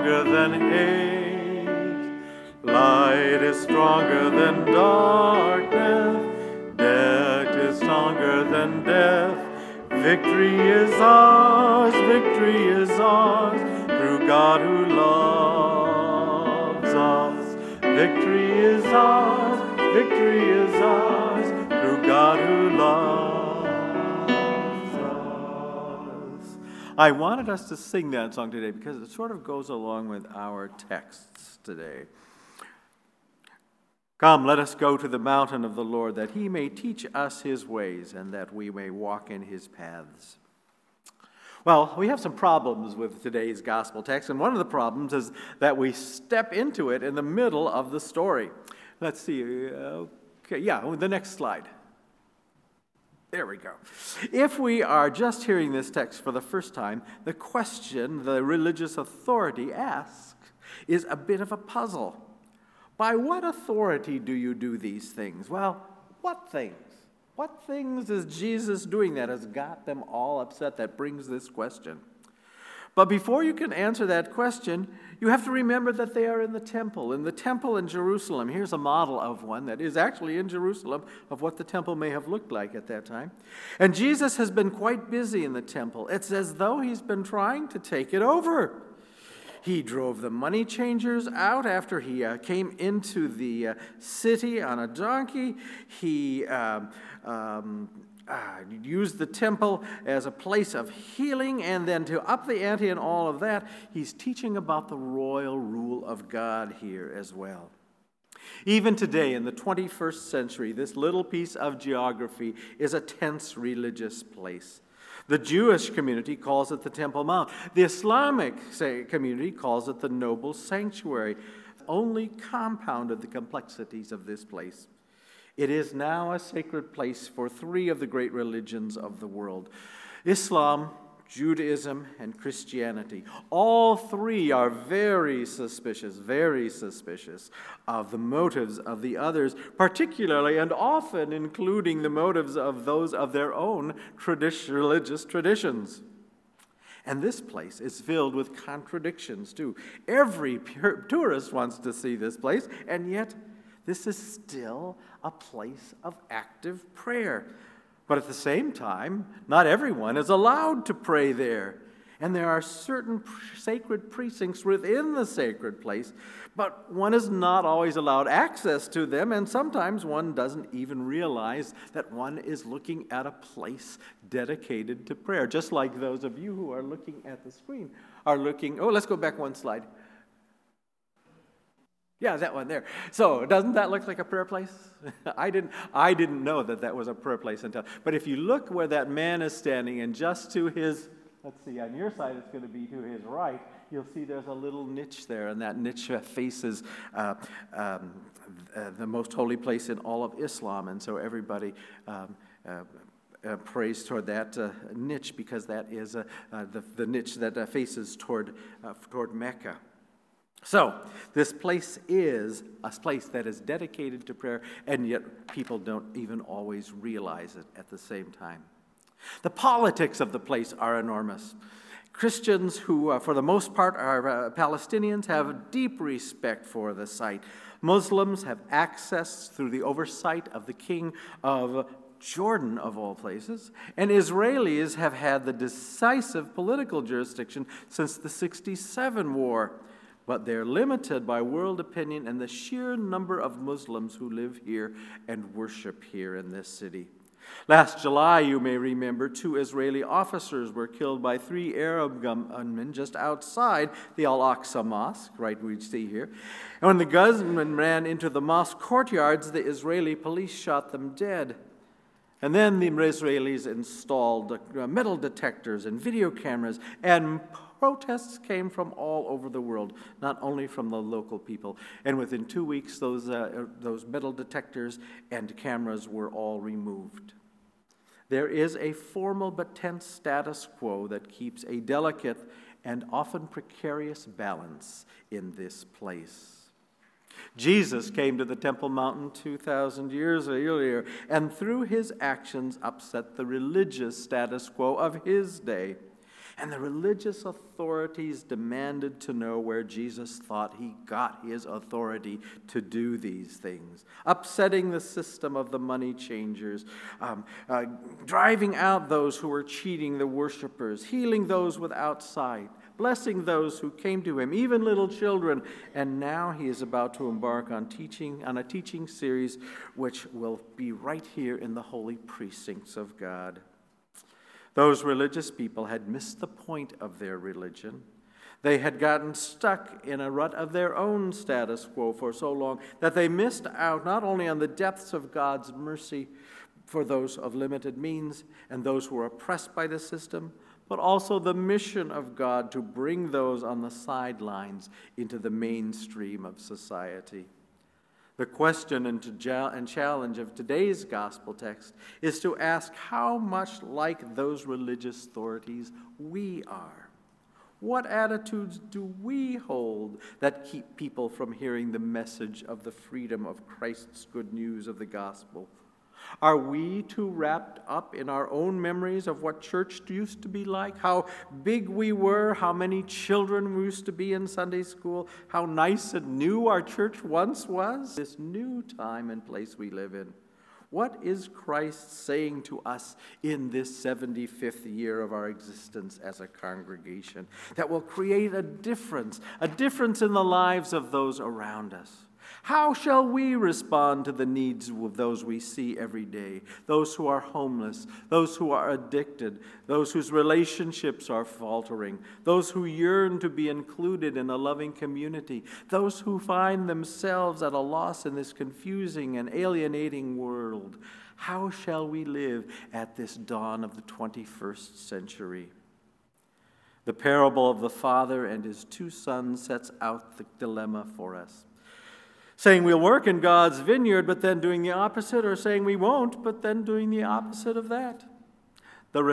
stronger than hate. Light is stronger than darkness. Death is stronger than death. Victory is ours, victory is ours, through God who loves us. Victory is ours, victory is ours, through God who loves us. I wanted us to sing that song today because it sort of goes along with our texts today. Come, let us go to the mountain of the Lord, that he may teach us his ways, and that we may walk in his paths. Well, we have some problems with today's gospel text, and one of the problems is that we step into it in the middle of the story. Let's see. The next slide. There we go. If we are just hearing this text for the first time, the question the religious authority asks is a bit of a puzzle. By what authority do you do these things? Well, what things? What things is Jesus doing that has got them all upset, that brings this question? But before you can answer that question, you have to remember that they are in the temple in Jerusalem. Here's a model of one that is actually in Jerusalem, of what the temple may have looked like at that time. And Jesus has been quite busy in the temple. It's as though he's been trying to take it over. He drove the money changers out after he came into the city on a donkey. He used the temple as a place of healing, and then to up the ante and all of that, he's teaching about the royal rule of God here as well. Even today, in the 21st century, this little piece of geography is a tense religious place. The Jewish community calls it the Temple Mount. The Islamic community calls it the Noble Sanctuary. Only compounded the complexities of this place. It is now a sacred place for three of the great religions of the world: Islam, Judaism, and Christianity. All three are very suspicious of the motives of the others, particularly and often including the motives of those of their own religious traditions. And this place is filled with contradictions, too. Every tourist wants to see this place, and yet this is still a place of active prayer. But at the same time, not everyone is allowed to pray there. And there are certain sacred precincts within the sacred place, but one is not always allowed access to them, and sometimes one doesn't even realize that one is looking at a place dedicated to prayer, just like those of you who are looking at the screen are looking. Oh, let's go back one slide. Yeah, that one there. So, doesn't that look like a prayer place? I didn't know that was a prayer place until. But if you look where that man is standing, and just to his, let's see, on your side it's going to be to his right, you'll see there's a little niche there, and that niche faces the most holy place in all of Islam, and so everybody prays toward that niche, because that is the niche that faces toward Mecca. So, this place is a place that is dedicated to prayer, and yet people don't even always realize it at the same time. The politics of the place are enormous. Christians who, for the most part, are Palestinians, have deep respect for the site. Muslims have access through the oversight of the king of Jordan, of all places, and Israelis have had the decisive political jurisdiction since the 1967 war. But they're limited by world opinion and the sheer number of Muslims who live here and worship here in this city. Last July, you may remember, 2 Israeli officers were killed by 3 Arab gunmen just outside the Al-Aqsa Mosque, right we see here. And when the gunmen ran into the mosque courtyards, the Israeli police shot them dead. And then the Israelis installed metal detectors and video cameras, and protests came from all over the world, not only from the local people. And within 2 weeks, those metal detectors and cameras were all removed. There is a formal but tense status quo that keeps a delicate and often precarious balance in this place. Jesus came to the Temple Mountain 2,000 years earlier, and through his actions upset the religious status quo of his day. And the religious authorities demanded to know where Jesus thought he got his authority to do these things, upsetting the system of the money changers, driving out those who were cheating the worshipers, healing those without sight, blessing those who came to him, even little children. And now he is about to embark on a teaching series which will be right here in the holy precincts of God. Those religious people had missed the point of their religion. They had gotten stuck in a rut of their own status quo for so long that they missed out not only on the depths of God's mercy for those of limited means and those who are oppressed by the system, but also the mission of God to bring those on the sidelines into the mainstream of society. The question and challenge of today's gospel text is to ask how much like those religious authorities we are. What attitudes do we hold that keep people from hearing the message of the freedom of Christ's good news of the gospel? Are we too wrapped up in our own memories of what church used to be like, how big we were, how many children we used to be in Sunday school, how nice and new our church once was? This new time and place we live in. What is Christ saying to us in this 75th year of our existence as a congregation that will create a difference in the lives of those around us? How shall we respond to the needs of those we see every day, those who are homeless, those who are addicted, those whose relationships are faltering, those who yearn to be included in a loving community, those who find themselves at a loss in this confusing and alienating world? How shall we live at this dawn of the 21st century? The parable of the father and his two sons sets out the dilemma for us. Saying we'll work in God's vineyard, but then doing the opposite, or saying we won't, but then doing the opposite of that. The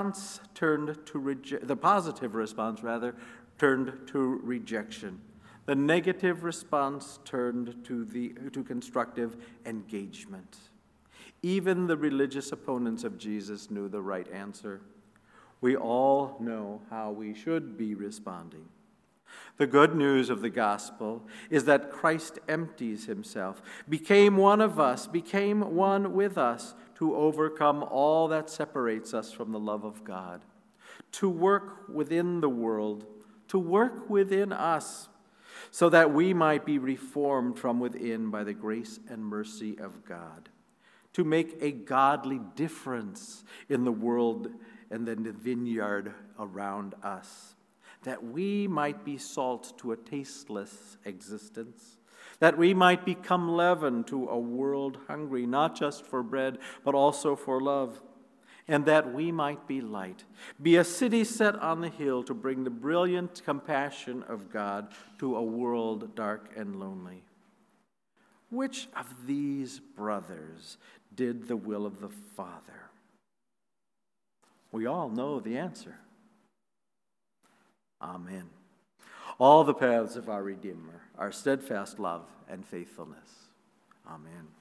positive response turned to rejection. The negative response turned to constructive engagement. Even the religious opponents of Jesus knew the right answer. We all know how we should be responding. The good news of the gospel is that Christ empties himself, became one of us, became one with us to overcome all that separates us from the love of God, to work within the world, to work within us, so that we might be reformed from within by the grace and mercy of God, to make a godly difference in the world and in the vineyard around us, that we might be salt to a tasteless existence, that we might become leaven to a world hungry not just for bread, but also for love, and that we might be light, be a city set on the hill to bring the brilliant compassion of God to a world dark and lonely. Which of these brothers did the will of the Father? We all know the answer. Amen. All the paths of our Redeemer are steadfast love and faithfulness. Amen.